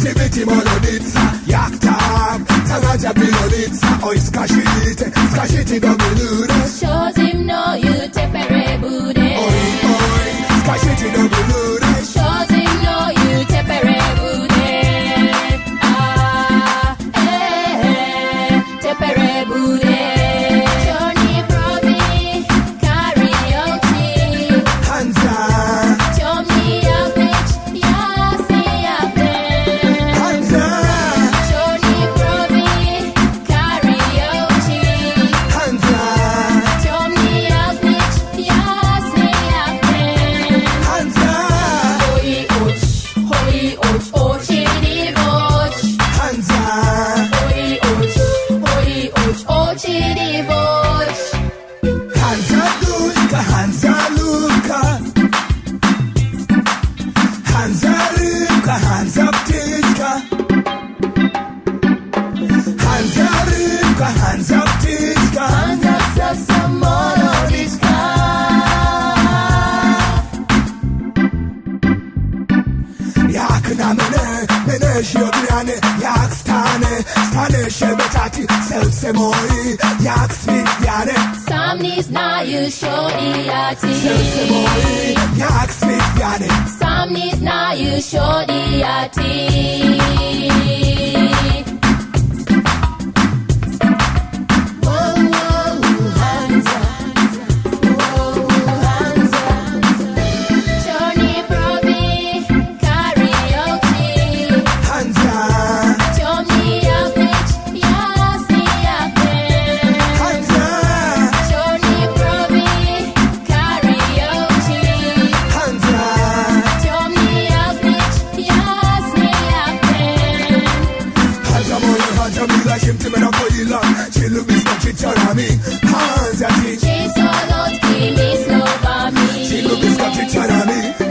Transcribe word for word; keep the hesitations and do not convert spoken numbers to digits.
biti molodicza, jak tak, ta Nadzia bilodicza. Oj, skажите, skажите dobry ludzie. Shows him no you tepere bude. Oj, oj, skажите dobry ludzie. Shows him no you tepere bude. Ah, eh, eh, tepere bude. Johnny Provi, karaoke. Hansa, Johnny Yapich, yasi yapin. Hansa, Johnny Provi, karaoke. Hansa, Johnny Yapich, yasi yapin. Hansa, Oi och, oi och, ochiri och. Hansa, Oi och, oi och, ochiri och. Hansa Luka, Hansa Luka. Hansa Luka, Hansa Ptyka. Hansa Luka, Hansa Ptyka. Han satsar som melodiska. Jak na mnie, mnie się odmiany, jak stany, stany się metati, serce moje, jak switwiane, Sam ni znaju šodijati. serce moje, jak switwiane. Sam ni znaju šodijati. Wow, wow, Hansa. Wow, Hansa. Johnny Provi, karaoke. Hansa, Johnny Yapich, yasi yapin. Hansa, Johnny Provi, karaoke. Hansa, Johnny Yapich, yasi yapin. Hansa moje, Hansa miła się tym napoiła, czy lubisz skończyć czarami? Hansa ci, Ci solodkimi słowami. czy lubisz skończyć czarami?